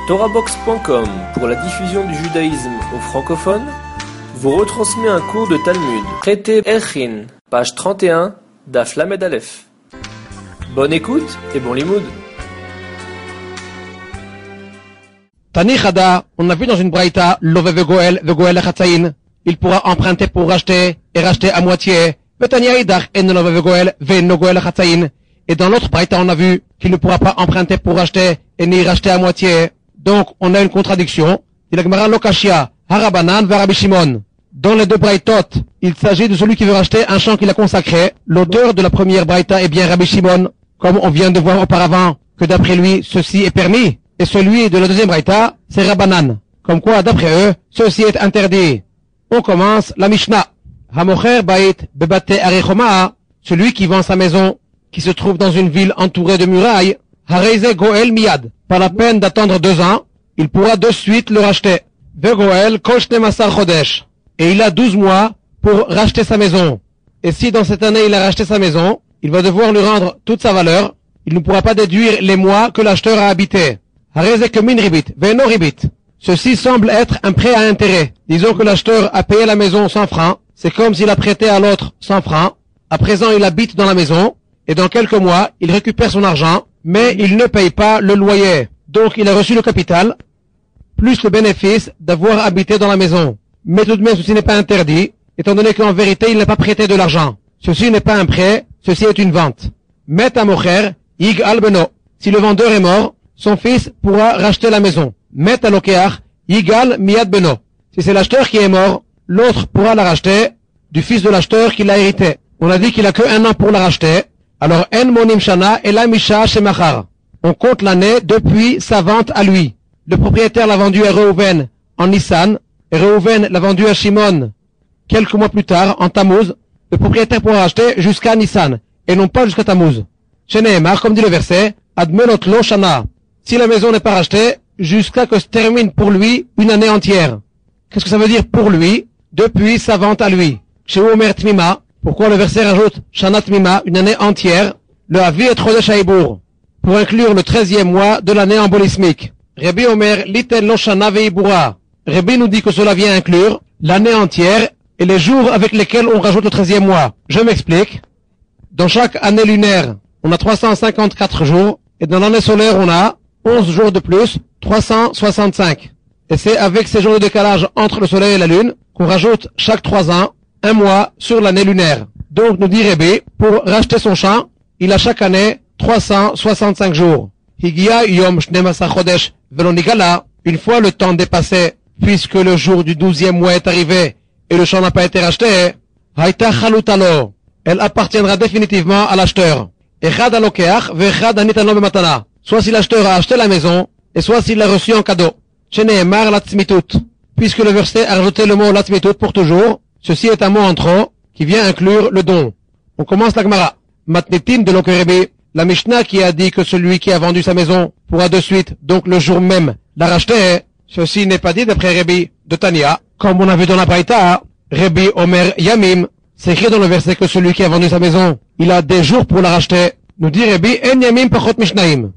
TorahBox.com, pour la diffusion du judaïsme aux francophones, vous retransmet un cours de Talmud, traité Erchin, page 31, Daf Lamed Aleph. Bonne écoute et bon limoud. Tani Chada, on a vu dans une braïta, Love vegoel lechatzaïn. Il pourra emprunter pour racheter et racheter à moitié. Betania idach en love vegoel ve'no goel lechatzaïn. Et dans l'autre braïta, on a vu qu'il ne pourra pas emprunter pour racheter et ni racheter à moitié. Donc, on a une contradiction. Il a Gemara Lokashia, Harabanan va Rabbi Shimon. Dans les deux braïtot, il s'agit de celui qui veut racheter un champ qu'il a consacré. L'auteur de la première braïta est bien Rabbi Shimon, comme on vient de voir auparavant, que d'après lui, ceci est permis. Et celui de la deuxième braïta, c'est Rabbanan. Comme quoi, d'après eux, ceci est interdit. On commence la Mishnah. Hamocher bait bebate arechoma, celui qui vend sa maison, qui se trouve dans une ville entourée de murailles, Hareize goel miyad. Pas la peine d'attendre 2 ans, il pourra de suite le racheter. Vegoel kol shnemasar chodesh. Et il a 12 mois pour racheter sa maison. Et si dans cette année il a racheté sa maison, il va devoir lui rendre toute sa valeur. Il ne pourra pas déduire les mois que l'acheteur a habité. Hareize kemin ribit, ve'no ribit. Ceci semble être un prêt à intérêt. Disons que l'acheteur a payé la maison 100 francs. C'est comme s'il a prêté à l'autre 100 francs. À présent, il habite dans la maison. Et dans quelques mois, il récupère son argent, mais il ne paye pas le loyer. Donc, il a reçu le capital, plus le bénéfice d'avoir habité dans la maison. Mais tout de même, ceci n'est pas interdit, étant donné qu'en vérité, il n'a pas prêté de l'argent. Ceci n'est pas un prêt, ceci est une vente. Met à mocher, yig al beno. Si le vendeur est mort, son fils pourra racheter la maison. Met à lokeach, yig al miad beno. Si c'est l'acheteur qui est mort, l'autre pourra la racheter du fils de l'acheteur qui l'a hérité. On a dit qu'il a que 1 an pour la racheter. Alors, en monim shana et la misha shemachar. On compte l'année depuis sa vente à lui. Le propriétaire l'a vendu à Reuven en Nissan, et Reuven l'a vendu à Shimon quelques mois plus tard en Tammuz. Le propriétaire pourra racheter jusqu'à Nissan, et non pas jusqu'à Tammuz. Chez Nehemar, comme dit le verset, admenot lo shana. Si la maison n'est pas rachetée, jusqu'à que se termine pour lui une année entière. Qu'est-ce que ça veut dire pour lui? Depuis sa vente à lui. Chez Omer Tmima, pourquoi le verset rajoute Shana Tmima, une année entière? Le Havi et Chodesh Haïbour, pour inclure le 13e mois de l'année embolismique. Rabbi Omer Liten Lo Shana Veibura. Rabbi nous dit que cela vient inclure l'année entière et les jours avec lesquels on rajoute le 13e mois. Je m'explique. Dans chaque année lunaire, on a 354 jours, et dans l'année solaire, on a 11 jours de plus, 365. Et c'est avec ces jours de décalage entre le soleil et la lune qu'on rajoute chaque 3 ans 1 mois sur l'année lunaire. Donc, nous dit Rabbi, pour racheter son champ, il a chaque année 365 jours. Higia yom shnemasar chodesh velo nigala. Une fois le temps dépassé, puisque le jour du 12e mois est arrivé et le champ n'a pas été racheté, haïta chalutalo. Elle appartiendra définitivement à l'acheteur. Echad alokeach ve'echad anitano bematana. Soit si l'acheteur a acheté la maison, et soit s'il l'a reçu en cadeau. Sheneemar latzmitut. Puisque le verset a rajouté le mot latzmitut pour toujours, ceci est un mot en trop qui vient inclure le don. On commence la Gemara. Matnitin de l'Okerebi, la Mishnah qui a dit que celui qui a vendu sa maison pourra de suite, donc le jour même, la racheter. Ceci n'est pas dit d'après Rabbi de Tania. Comme on a vu dans la Braïta, Rabbi Omer Yamim, c'est écrit dans le verset que celui qui a vendu sa maison, il a des jours pour la racheter. Nous dit Rabbi En Yamim Pachot Mishnaim.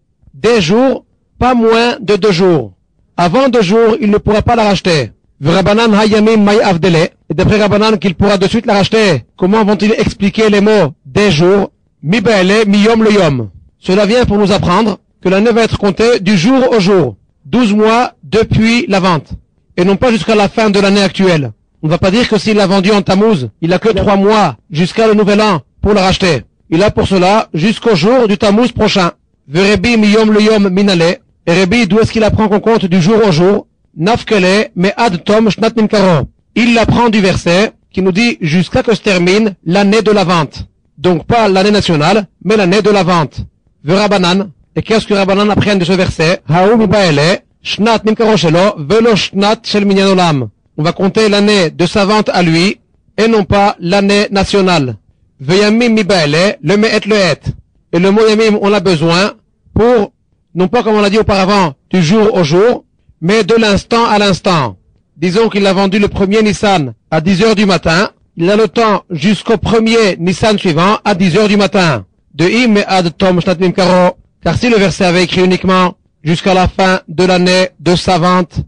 Des jours, pas moins de 2 jours. Avant 2 jours, il ne pourra pas la racheter. V'Rabbanan hayamim may avdele. Et d'après Rabbanan qu'il pourra de suite la racheter. Comment vont-ils expliquer les mots des jours? Mi be'ele mi yom le yom. Cela vient pour nous apprendre que l'année va être comptée du jour au jour. 12 mois depuis la vente. Et non pas jusqu'à la fin de l'année actuelle. On ne va pas dire que s'il l'a vendu en Tammuz, il a que 3 mois jusqu'à le nouvel an pour la racheter. Il a pour cela jusqu'au jour du Tammuz prochain. Ve'rebi mi yom le yom minale. Et Rabbi, d'où est-ce qu'il apprend qu'on compte du jour au jour? Nafkele me ad tom shnat minkaro. Il l'apprend du verset qui nous dit jusqu'à que se termine l'année de la vente. Donc pas l'année nationale, mais l'année de la vente. V'Rabbanan. Et qu'est-ce que Rabbanan apprend de ce verset? Ha'u mibaele shnat minkaro shelo velo shnat shel minyan olam. On va compter l'année de sa vente à lui et non pas l'année nationale. Ve'yamim mibaele le me'et le et. Et le mot yamim on a besoin pour non pas comme on l'a dit auparavant, du jour au jour, mais de l'instant à l'instant. Disons qu'il a vendu le premier Nissan à 10 heures du matin, il a le temps jusqu'au premier Nissan suivant à 10 heures du matin. De im ad tom shnat minkaro. Car si le verset avait écrit uniquement jusqu'à la fin de l'année de sa vente.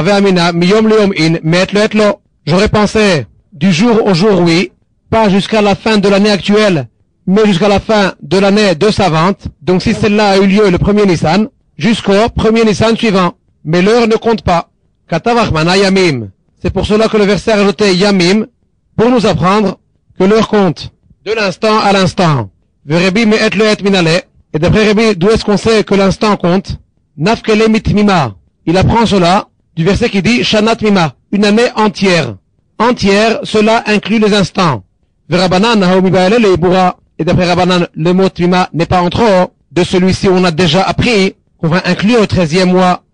J'aurais pensé du jour au jour, oui, pas jusqu'à la fin de l'année actuelle, mais jusqu'à la fin de l'année de sa vente. Donc si celle-là a eu lieu le 1er Nissan, jusqu'au 1er Nissan suivant. Mais l'heure ne compte pas. C'est pour cela que le verset a rajouté Yamim, pour nous apprendre que l'heure compte de l'instant à l'instant. Et d'après Rabbi, d'où est-ce qu'on sait que l'instant compte? Nafkele mitmima. Il apprend cela du verset qui dit Shanat mima, une année entière. Entière, cela inclut les instants. Et d'après Rabbanan, le mot tmima n'est pas en trop. De celui-ci, on a déjà appris qu'on va inclure le 13e mois.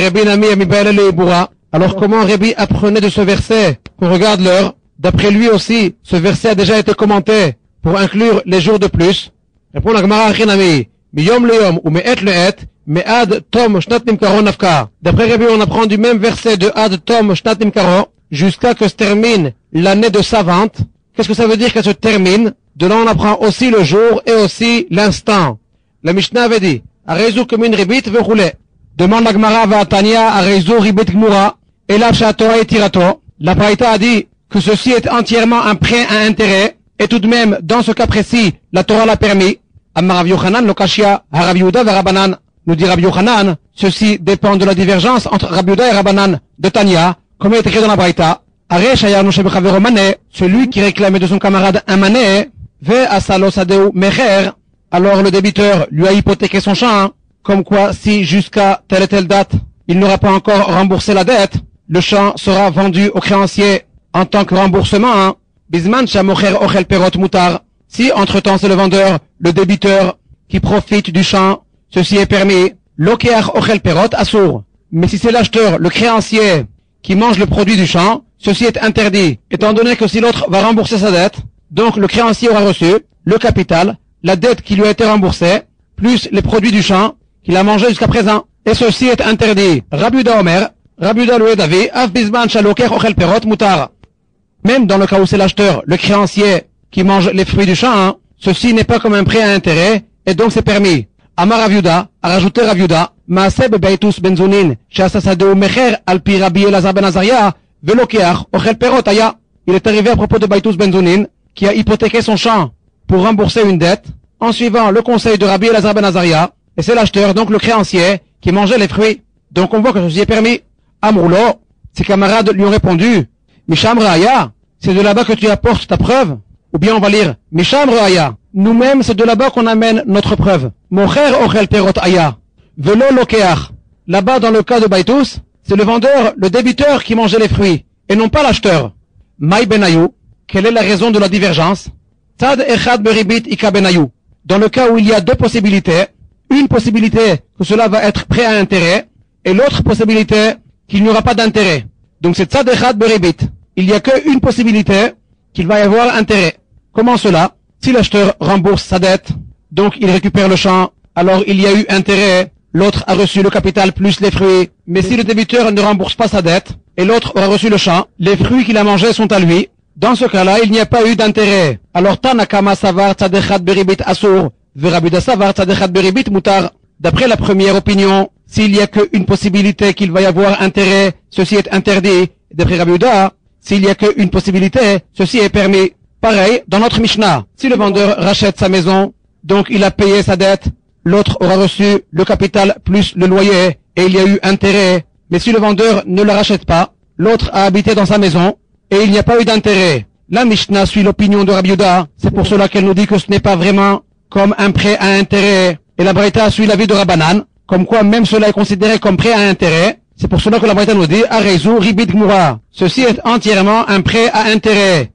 Alors comment Rabbi apprenait de ce verset? On regarde l'heure. D'après lui aussi, ce verset a déjà été commenté pour inclure les jours de plus. Répond la Gemara Achinami. Miyom leyom ou me'et le'et, me'ad tom shnat nimkaro nafka. D'après Rabbi, on apprend du même verset de ad tom shnat nimkaro jusqu'à que se termine l'année de sa vente. Qu'est-ce que ça veut dire qu'elle se termine? De là, on apprend aussi le jour et aussi l'instant. La Mishnah avait dit, Arezu kemin ribit vechoule. Demande la Gemara Vatania Arezu ribit gmura. Et là, Torah et Tirato. La Braïta a dit que ceci est entièrement un prêt à intérêt. Et tout de même, dans ce cas précis, la Torah l'a permis. Amma Rav Yochanan lokashia Rav Yehuda ve Rabbanan. Nous dit Rav Yochanan, ceci dépend de la divergence entre Rav Yehuda et Rabbanan de Tania, comme il est écrit dans la Braïta. Aresh hayanu shebechavero mané, celui qui réclamait de son camarade un mané, ve asalo sadeu mecher. Alors le débiteur lui a hypothéqué son champ, comme quoi si jusqu'à telle et telle date, il n'aura pas encore remboursé la dette, le champ sera vendu au créancier en tant que remboursement. Bisman shamocher ochel perot mutar. Si entre-temps c'est le vendeur, le débiteur, qui profite du champ, ceci est permis. Lokeach ochel perot assour. Mais si c'est l'acheteur, le créancier, qui mange le produit du champ, ceci est interdit, étant donné que si l'autre va rembourser sa dette, donc le créancier aura reçu le capital, la dette qui lui a été remboursée, plus les produits du champ qu'il a mangé jusqu'à présent. Et ceci est interdit. Rabbi Yehuda Omer, Rabbi Yehuda le Davi, af bisman shaloker ochel perot mutar. Même dans le cas où c'est l'acheteur, le créancier, qui mange les fruits du champ, ceci n'est pas comme un prêt à intérêt, et donc c'est permis. Amar Rav Yehuda, a rajouté Rav Yehuda, Maaseh bebeitus benzonin, she'asasadeu mecher al pi Rabbi Elazar ben Azaria, velokeach ochel perot aya. Il est arrivé à propos de Baitus benzonin, qui a hypothéqué son champ pour rembourser une dette, en suivant le conseil de Rabbi Elazar ben Azaria, et c'est l'acheteur, donc le créancier, qui mangeait les fruits. Donc on voit que ceci est permis. Amroulo, ses camarades lui ont répondu, Misham Raya, c'est de là-bas que tu apportes ta preuve? Ou bien on va lire, Misham Raya, nous-mêmes c'est de là-bas qu'on amène notre preuve. Mocher ochel perot aya, velo lokeach. Là-bas dans le cas de Baitus, c'est le vendeur, le débiteur qui mangeait les fruits, et non pas l'acheteur. Maï benayou, quelle est la raison de la divergence? Tad echad beribit ika benayou. Dans le cas où il y a deux possibilités, une possibilité que cela va être prêt à intérêt, et l'autre possibilité qu'il n'y aura pas d'intérêt. Donc c'est tzad echad beribit. Il n'y a qu'une possibilité qu'il va y avoir intérêt. Comment cela? Si l'acheteur rembourse sa dette, donc il récupère le champ, alors il y a eu intérêt, l'autre a reçu le capital plus les fruits. Mais si le débiteur ne rembourse pas sa dette, et l'autre aura reçu le champ, les fruits qu'il a mangés sont à lui. Dans ce cas-là, il n'y a pas eu d'intérêt. Alors Tanakama savar tzad echad beribit asur, ve Rabbi Yehuda savar tzad echad beribit mutar. D'après la première opinion, s'il n'y a qu'une possibilité qu'il va y avoir intérêt, ceci est interdit. D'après Rabbi Yehuda, s'il n'y a qu'une possibilité, ceci est permis. Pareil, dans notre Mishnah, si le vendeur rachète sa maison, donc il a payé sa dette, l'autre aura reçu le capital plus le loyer, et il y a eu intérêt. Mais si le vendeur ne la rachète pas, l'autre a habité dans sa maison, et il n'y a pas eu d'intérêt. La Mishnah suit l'opinion de Rabbi Yehuda, c'est pour cela qu'elle nous dit que ce n'est pas vraiment comme un prêt à intérêt. Et la Braïta suit l'avis de Rabbanan, comme quoi même cela est considéré comme prêt à intérêt. C'est pour cela que la Braïta nous dit, Arezu ribit gmura. Ceci est entièrement un prêt à intérêt.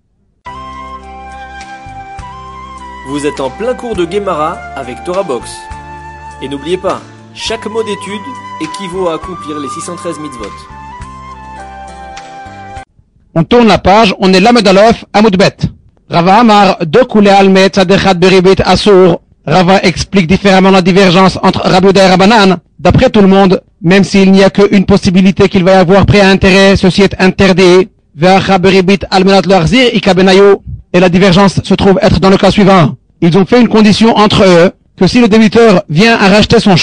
Vous êtes en plein cours de Gemara avec Torah Box. Et n'oubliez pas, chaque mot d'étude équivaut à accomplir les 613 mitzvot. On tourne la page, on est Lamed Aleph, Amud Bet. Rava Amar, de Koulé Almet, Tzadechat Beribit Asur. Rava explique différemment la divergence entre Rabbi Yehuda et Rabbanan. D'après tout le monde, même s'il n'y a qu'une possibilité qu'il va y avoir prêt à intérêt, ceci est interdit. Ve'acha beribit almenat l'achzir ika benayu. Et la divergence se trouve être dans le cas suivant. Ils ont fait une condition entre eux, que si le débiteur vient à racheter son champ,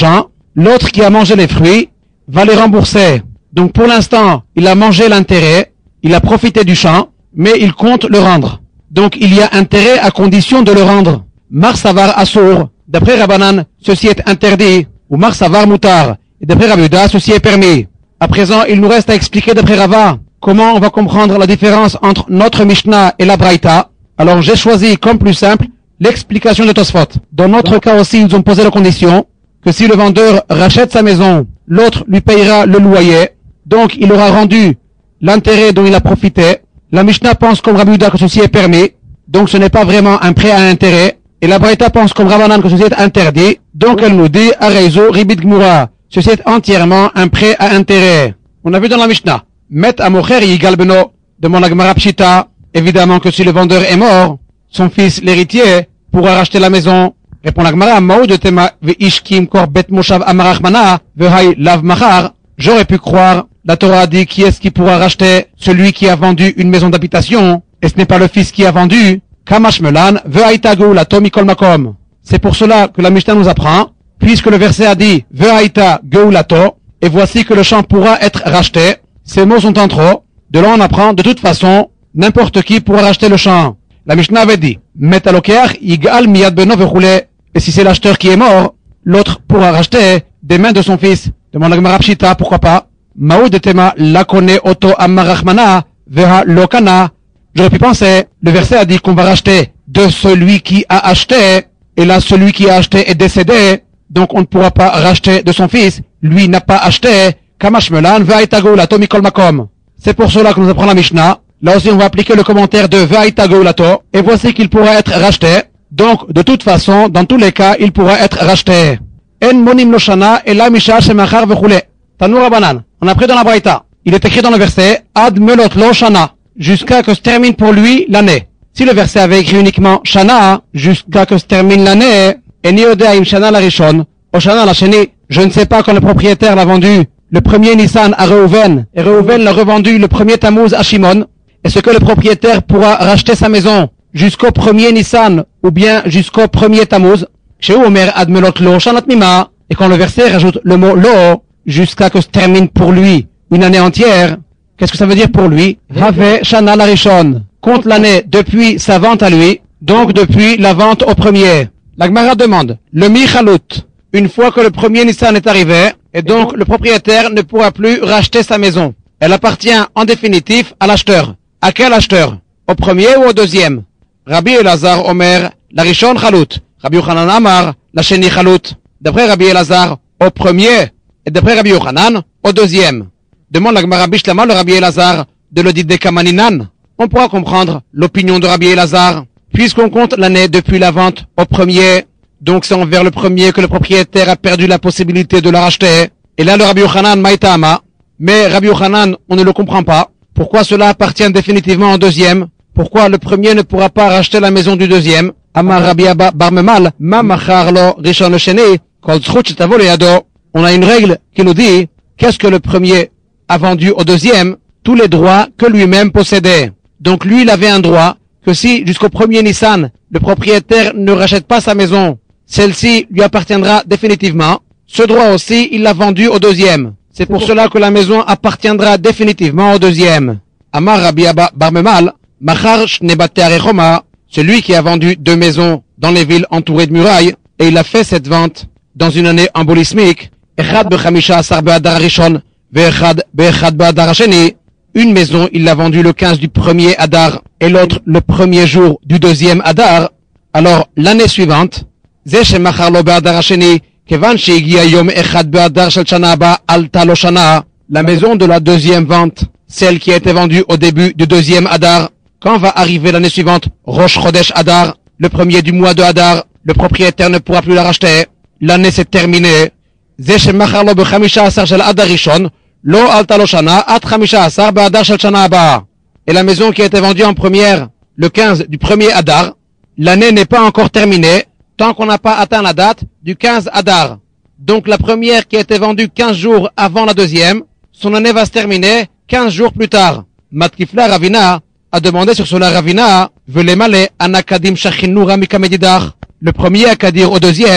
L'autre qui a mangé les fruits va les rembourser. Donc pour l'instant, il a mangé l'intérêt, il a profité du champ, mais il compte le rendre. Donc il y a intérêt à condition de le rendre. Mar savar assour, d'après Rabbanan, ceci est interdit, ou mar savar mutar, et d'après Rabbi Yehuda, ceci est permis. À présent, il nous reste à expliquer d'après Rava comment on va comprendre la différence entre notre Mishnah et la Braïta. Alors j'ai choisi comme plus simple l'explication de Tosfot. Dans notre cas aussi, ils ont posé la condition que si le vendeur rachète sa maison, l'autre lui payera le loyer, donc il aura rendu l'intérêt dont il a profité. La Mishnah pense comme Rabbi Yehuda que ceci est permis, donc ce n'est pas vraiment un prêt à intérêt. Et la Braïta pense comme Rabbanan que ceci est interdit, donc elle nous dit Areizo Ribit Gmura. Ceci est entièrement un prêt à intérêt. On a vu dans la Mishnah. Met Amocher Yigal Beno, demande la Gemara Pshita. Évidemment que si le vendeur est mort, son fils, l'héritier, pourra racheter la maison. Répond la Gemara, Maou de Tema Veishkim Kor Bet Moshav Amarachmana, Vehai Lav Machar. J'aurais pu croire, la Torah dit qui est-ce qui pourra racheter? Celui qui a vendu une maison d'habitation, et ce n'est pas le fils qui a vendu. Kamash Melan, Vehaita Geulato Mikol Makom. C'est pour cela que la Mishnah nous apprend, puisque le verset a dit Vehaita Geulato, et voici que le champ pourra être racheté. Ces mots sont en trop. De là on apprend, de toute façon, n'importe qui pourra racheter le champ. La Mishnah avait dit Metalokeach Yigal Miyad Beno Vechule. Et si c'est l'acheteur qui est mort, l'autre pourra racheter des mains de son fils. Demande la Gemara Pshita, pourquoi pas? Maoud Tema Lakone Oto Amarachmana Veha Lokana. J'aurais pu penser, le verset a dit qu'on va racheter de celui qui a acheté, et là celui qui a acheté est décédé, donc on ne pourra pas racheter de son fils, lui n'a pas acheté, Kamash Melan Vehaita Geulato Mikol Makom. C'est pour cela que nous apprend la Mishnah. Là aussi on va appliquer le commentaire de Vehaita Geulato, et voici qu'il pourra être racheté, donc de toute façon, dans tous les cas, il pourra être racheté. En monim loshana et la misha shemachar vechule. Tanu Rabbanan. On a pris dans la Braïta. Il est écrit dans le verset Ad melot lo shana, jusqu'à que se termine pour lui l'année. Si le verset avait écrit uniquement shana, jusqu'à que se termine l'année, et ni odeaim shana la rishon, o shana la sheni, je ne sais pas quand le propriétaire l'a vendu le premier Nissan à Reuven, et Reuven l'a revendu le premier Tammuz à Shimon. Est-ce que le propriétaire pourra racheter sa maison jusqu'au premier Nissan ou bien jusqu'au premier Tammuz? Chez Omer Admelot Lo Shanat Mima, et quand le verset rajoute le mot Lo, jusqu'à que se termine pour lui une année entière, qu'est-ce que ça veut dire pour lui? Have Shana Larishon, compte l'année depuis sa vente à lui, donc depuis la vente au premier. La Gemara demande, le Michalut, une fois que le premier Nissan est arrivé, et donc le propriétaire ne pourra plus racheter sa maison. Elle appartient en définitif à l'acheteur. À quel acheteur? Au premier ou au deuxième? Rabbi Elazar Omer, la Rishon Chalut. Rabbi Yochanan Amar, la Sheni Chalut. D'après Rabbi Elazar, au premier, et d'après Rabbi Yochanan, au deuxième. Demande la Gemara Bishlama, le Rabbi Elazar, de l'audit des Kamaninan. On pourra comprendre l'opinion de Rabbi Elazar, puisqu'on compte l'année depuis la vente au premier. Donc c'est envers le premier que le propriétaire a perdu la possibilité de la racheter. Et là le Rabbi Yochanan Maïtama. Mais Rabbi Yochanan, on ne le comprend pas. Pourquoi cela appartient définitivement au deuxième? Pourquoi le premier ne pourra pas racheter la maison du deuxième? Amar Rabbi Abba Bar Memal, Ma machar lo rishon sheni, kol zchut shetavo leyado. On a une règle qui nous dit, qu'est-ce que le premier a vendu au deuxième? Tous les droits que lui-même possédait. Donc lui, il avait un droit que si jusqu'au premier Nissan, le propriétaire ne rachète pas sa maison, celle-ci lui appartiendra définitivement. Ce droit aussi, il l'a vendu au deuxième. C'est pour cela que la maison appartiendra définitivement au deuxième. Amar Rabbi Abba Bar Memal, Machar Shnebate Arechoma, celui qui a vendu 2 maisons dans les villes entourées de murailles, et il a fait cette vente dans une année embolismique, Echad Bechamisha Asar Be'adar Rishon, Ve'echad Be'echad Be'adar Hasheni. Une maison, il l'a vendue le 15 du premier Adar, et l'autre le premier jour du deuxième Adar. Alors, l'année suivante, Ze Shemachar Lo Be'adar Hasheni, Kevan She'igia Yom Echad Be'adar Shel Shana Ba Alta Lo Shana, la maison de la deuxième vente, celle qui a été vendue au début du deuxième Adar, quand va arriver l'année suivante, Rosh Chodesh Adar, le premier du mois de Adar, le propriétaire ne pourra plus la racheter. L'année s'est terminée. Ze shemachar lo b'chamisha asar shel Adar Rishon, lo alta lo shana, at chamisha asar be'adar shel shana haba. Et la maison qui a été vendue en première, le 15 du premier Adar, l'année n'est pas encore terminée, tant qu'on n'a pas atteint la date du 15 Adar. Donc la première qui a été vendue 15 jours avant la deuxième, son année va se terminer 15 jours plus tard. Matkifla Ravina a demandé sur cela Ravina, Velemale anakadim shachinura mikamedidar. Le premier a qu'à dire au deuxième,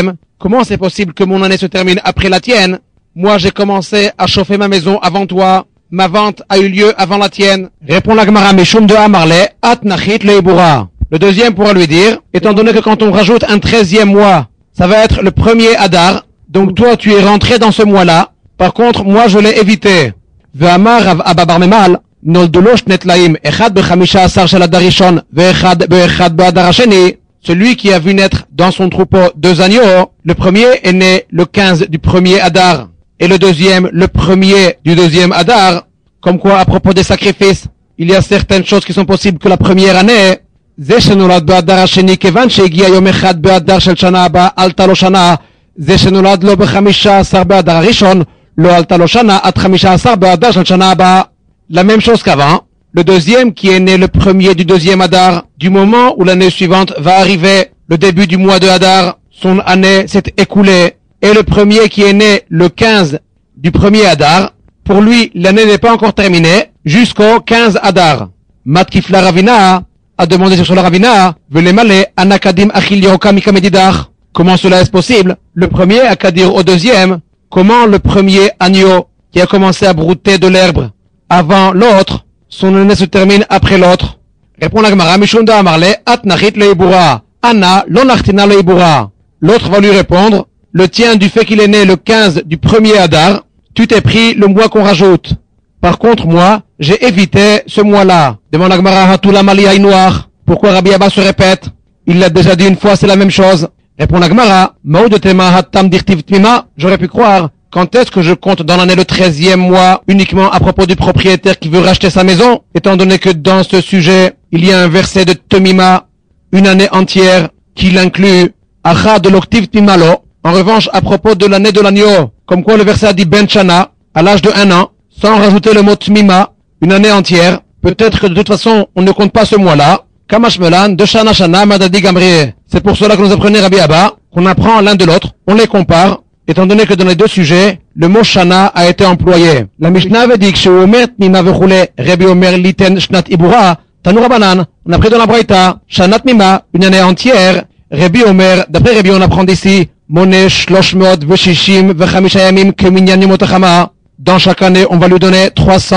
comment c'est possible que mon année se termine après la tienne? Moi, j'ai commencé à chauffer ma maison avant toi. Ma vente a eu lieu avant la tienne. Répond la Gemara Mishum de Amarle, At Nachit Leibura. Le deuxième pourra lui dire, étant donné que quand on rajoute un 13e mois, ça va être le premier Adar, donc toi tu es rentré dans ce mois-là, par contre moi je l'ai évité. Ve'amar Rav Abba bar Memal, Noldulo Shnet Laim, Echad bechamisha asar shel Adar Rishon, ve'echad be'adar hasheni. Celui qui a vu naître dans son troupeau 2 agneaux, le premier est né le 15 du premier Adar, et le deuxième le premier du deuxième Adar. Comme quoi, à propos des sacrifices, il y a certaines choses qui sont possibles que la première année. זה שנולד באדר השני, כיוון שהגיע יום אחד באדר של שנה הבאה, עלתה לו שנה. זה שנולד לו ב-15 באדר הראשון, לא עלתה לו שנה, עד 15 באדר של שנה הבאה. La même chose qu'avant, le deuxième qui est né le premier du deuxième Adar, du moment où l'année suivante va arriver, le début du mois de Adar, son année s'est écoulée. Et le premier qui est né le 15 du premier Adar, pour lui, l'année n'est pas encore terminée, jusqu'au 15 Adar. Matkifla Ravina a demandé sur la Ravina, Velemale Anakadim Achil Yoka Mikamedidach. Comment cela est possible? Le premier a qu'à dire au deuxième, comment le premier agneau qui a commencé à brouter de l'herbe avant l'autre, son année se termine après l'autre? Répond la Gemara, Mishum da Amarle, At Nachit Leibura. Anna, lo nachtina Leibura. L'autre va lui répondre, le tien du fait qu'il est né le 15 du premier Adar, tu t'es pris le mois qu'on rajoute. Par contre, moi, j'ai évité ce mois-là. Demande la Gemara, Hatula Mali noir. Pourquoi Rabbi Abba se répète? Il l'a déjà dit une fois, c'est la même chose. Répond la Gemara, Maoud tema hatam dirtiv tmima. J'aurais pu croire, quand est-ce que je compte dans l'année le 13e mois, uniquement à propos du propriétaire qui veut racheter sa maison, étant donné que dans ce sujet, il y a un verset de Temima, une année entière, qui l'inclut, Acha de l'octiv tmimalo. En revanche, à propos de l'année de l'agneau, comme quoi le verset a dit Ben Shana, à l'âge de 1 an, sans rajouter le mot Tmima, une année entière, peut-être que de toute façon, on ne compte pas ce mois-là. Kamashmelan, de Shana Shana, Madadi Gamrié. C'est pour cela que nous apprenons Rabbi Abba, qu'on apprend l'un de l'autre, on les compare, étant donné que dans les deux sujets, le mot Shana a été employé. La Mishnah avait dit que chez Omer Tmima vechule, Rabbi Omer Liten Shnat Ibura, Tanoura Banan, on a pris dans la Braïta, Shana Tmima, une année entière, Rabbi Omer, d'après Rabbi on apprend d'ici, Moné Shloshmot Veshishim Vechamisha Yamim Keminyan Yomotachama. Dans chaque année, on va lui donner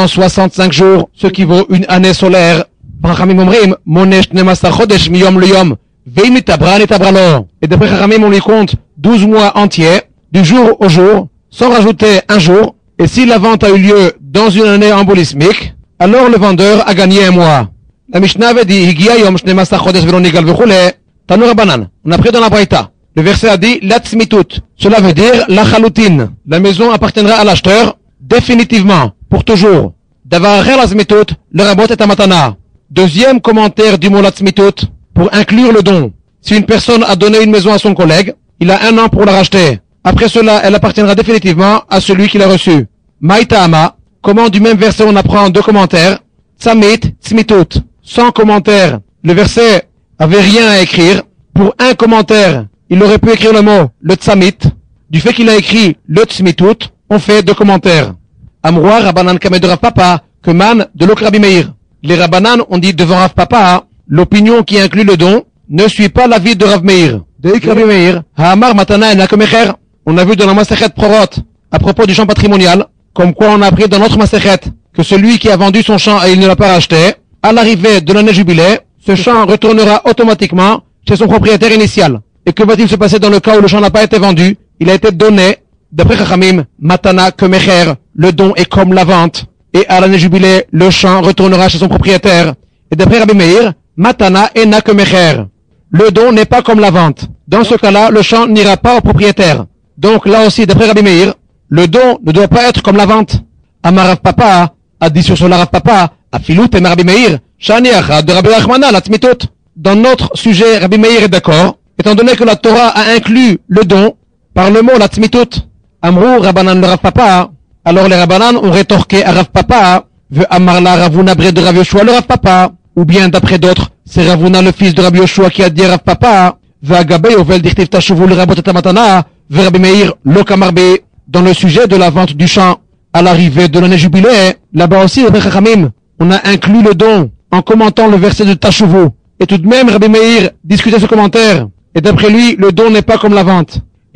365 jours, ce qui vaut une année solaire. Chachamim omrim, Moné Shnemasar Chodesh Miyom Leyom, Veim Nitabra Nitabralo. Et d'après Chachamim, on lui compte 12 mois entiers, du jour au jour, sans rajouter un jour. Et si la vente a eu lieu dans une année embolismique, alors le vendeur a gagné un mois. La Mishnah avait dit, Higia Yom Shnemasar Chodesh Velonigal Vechule, Tanur Banan. On a pris dans la Braïta. Le verset a dit Latzmitut. Cela veut dire la chaloutine. La maison appartiendra à l'acheteur définitivement, pour toujours. Davar Lazmitut, le rabot est à matana. Deuxième commentaire du mot Latzmitut, pour inclure le don. Si une personne a donné une maison à son collègue, il a 1 an pour la racheter. Après cela, elle appartiendra définitivement à celui qui l'a reçue. Maïtaama, comment du même verset on apprend 2 commentaires. Tzamit, Tzmitut. Sans commentaire. Le verset avait rien à écrire. Pour 1 commentaire, il aurait pu écrire le mot, le tzamit. Du fait qu'il a écrit le tzmitut, on fait 2 commentaires. Amroa Rabbanan Kamed de Rav Papa, que man de l'Ok Rabbi Meir. Les Rabbanan ont dit devant Rav Papa, l'opinion qui inclut le don ne suit pas l'avis de Rav Meir. De Ik Rabbi Meir, Ha'amar Matana en Akomecher. On a vu dans la Masechet Prorot, à propos du champ patrimonial, comme quoi on a appris dans notre Masechet, que celui qui a vendu son champ et il ne l'a pas racheté, à l'arrivée de l'année jubilée, ce champ retournera automatiquement chez son propriétaire initial. Et que va-t-il se passer dans le cas où le champ n'a pas été vendu? Il a été donné, d'après Chachamim, Matana Kemecher, le don est comme la vente. Et à l'année jubilée, le champ retournera chez son propriétaire. Et d'après Rabbi Meir, Matana Ena Kemecher. Le don n'est pas comme la vente. Dans ce cas-là, le champ n'ira pas au propriétaire. Donc là aussi, d'après Rabbi Meir, le don ne doit pas être comme la vente. Amar Rav Papa a dit sur cela Rav Papa, Afilut et Rabbi Meir, Shani Achad de Rabbi Achmana la Tzmitut. Dans notre sujet, Rabbi Meir est d'accord, étant donné que la Torah a inclus le don par le mot la Tzmitut. Amrou Rabbanan le Rav Papa. Alors les Rabbanan ont rétorqué à Rav Papa, veut Amarla Ravuna Bre de Rav Yoshua le Rav Papa. Ou bien d'après d'autres, c'est Ravuna le fils de Rabbi Yoshua qui a dit à Rav Papa, veut Agabé Ovel Dirtiv Tashuvu le Rabot et Matana, veut Rabbi Meir lo Kamarbe. Dans le sujet de la vente du champ à l'arrivée de l'année jubilée, là-bas aussi, d'après Chachamim, on a inclus le don en commentant le verset de Tashuvu. Et tout de même, Rabbi Meir discutait ce commentaire. Et d'après lui, le don n'est pas comme la vente.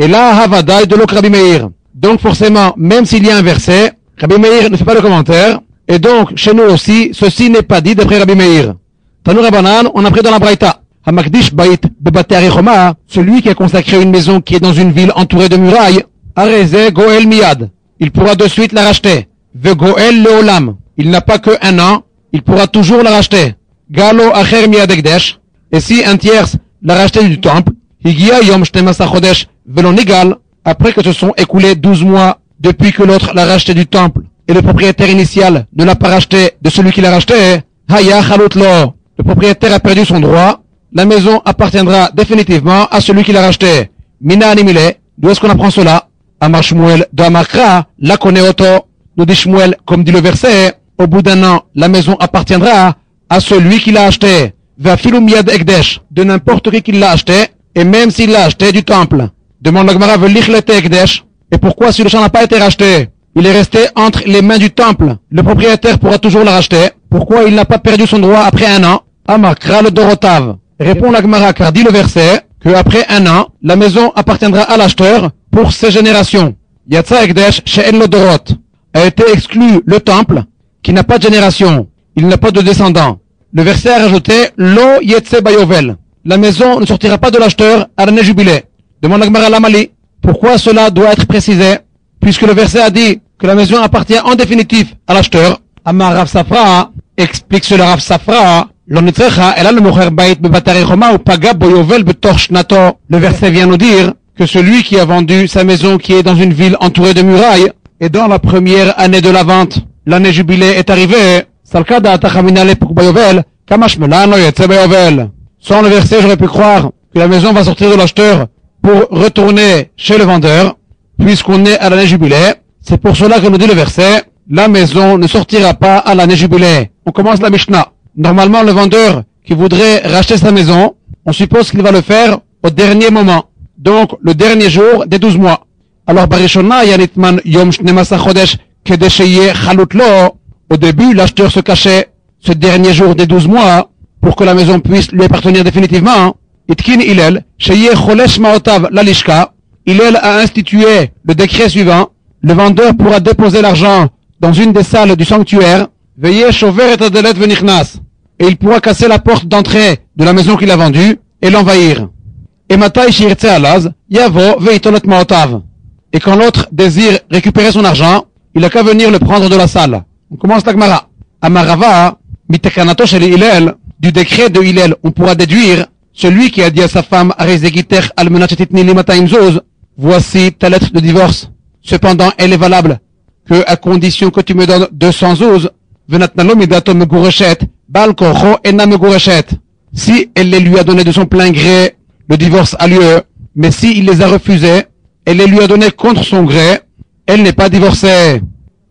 Et là, Havada de l'autre Rabbi Meir. Donc forcément, même s'il y a un verset, Rabbi Meir ne fait pas de commentaire. Et donc, chez nous aussi, ceci n'est pas dit d'après Rabbi Meir. Tanu Rabbanan, on a pris dans la Braïta. Hamakdish Bait Bebate Arichoma, celui qui a consacré une maison qui est dans une ville entourée de murailles, Areze Goel Miyad. Il pourra de suite la racheter. Ve Goel Leolam. Il n'a pas que un an, il pourra toujours la racheter. Galo Acher Miyad Ekdesh. Et si un tierce l'a racheté du temple, Higia Yom Shtemasa Chodesh Velonigal, après que se sont écoulés 12 mois depuis que l'autre l'a racheté du temple, et le propriétaire initial ne l'a pas racheté de celui qui l'a racheté, Haya Chalut Lo. Le propriétaire a perdu son droit, la maison appartiendra définitivement à celui qui l'a racheté. Mina Animile, d'où est-ce qu'on apprend cela? Amar Shmuel de Amakra, la connaît Oto. Nous dit Shmuel, comme dit le verset, au bout d'un an, la maison appartiendra à celui qui l'a acheté. Vafilu Miyad Ekdesh, de n'importe qui l'a acheté, et même s'il l'a acheté du temple. Demande la Gemara, Velichlete Ekdesh. Et pourquoi si le champ n'a pas été racheté? Il est resté entre les mains du temple. Le propriétaire pourra toujours la racheter. Pourquoi il n'a pas perdu son droit après un an? Amakra le Dorotav. Répond la Gemara, car dit le verset, que après un an, la maison appartiendra à l'acheteur pour ses générations. Yatsa Ekdesh She'en lo Dorot. A été exclu le temple, qui n'a pas de génération. Il n'a pas de descendants. Le verset a rajouté, Lo Yetse Bayovel. La maison ne sortira pas de l'acheteur à l'année jubilée. Demande la Gemara Lamali. Pourquoi cela doit être précisé? Puisque le verset a dit que la maison appartient en définitif à l'acheteur. Amar Rav Safra, explique cela Rav Safra, l'onitrecha, elle a le mocher bait bebatari choma ou paga boyovel betor shnato. Le verset vient nous dire que celui qui a vendu sa maison qui est dans une ville entourée de murailles, et dans la première année de la vente, l'année jubilée est arrivée, salkada atachaminale pour boyovel, kamashmelano yetse boyovel. Sans le verset, j'aurais pu croire que la maison va sortir de l'acheteur pour retourner chez le vendeur, puisqu'on est à l'année jubilée. C'est pour cela que nous dit le verset, la maison ne sortira pas à l'année jubilée. On commence la Mishnah. Normalement, le vendeur qui voudrait racheter sa maison, on suppose qu'il va le faire au dernier moment. Donc, le dernier jour des 12 mois. Alors, Barishona, Yanitman, Yom Shnemasa Chodesh, Kedesheye Chalut Lo. Au début, l'acheteur se cachait ce dernier jour des 12 mois pour que la maison puisse lui appartenir définitivement. Itkin Hillel, Sheye Cholesh Maotav Lalishka. Hillel a institué le décret suivant. Le vendeur pourra déposer l'argent dans une des salles du sanctuaire. Veillez chover et adelet venichnas. Et il pourra casser la porte d'entrée de la maison qu'il a vendue et l'envahir. Et matai shirtse alaz, yavo veitolet maotav. Et quand l'autre désire récupérer son argent, il a qu'à venir le prendre de la salle. On commence la Gemara. Amarava, mitekanato shel Hillel, du décret de Hillel, on pourra déduire celui qui a dit à sa femme, Arezegiter almenachetitni limataim zoz, voici ta lettre de divorce. Cependant, elle est valable que à condition que tu me donnes 200 zouz, venatnalo midato megureshet, bal kocho ena megureshet. Si elle les lui a donnés de son plein gré, le divorce a lieu. Mais si il les a refusés, elle les lui a donnés contre son gré, elle n'est pas divorcée.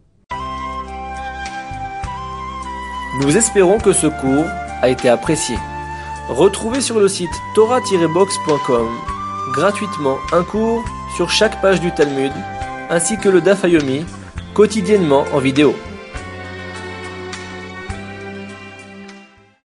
Nous espérons que ce cours a été apprécié. Retrouvez sur le site torah-box.com gratuitement un cours sur chaque page du Talmud, ainsi que le Daf Yomi, quotidiennement en vidéo.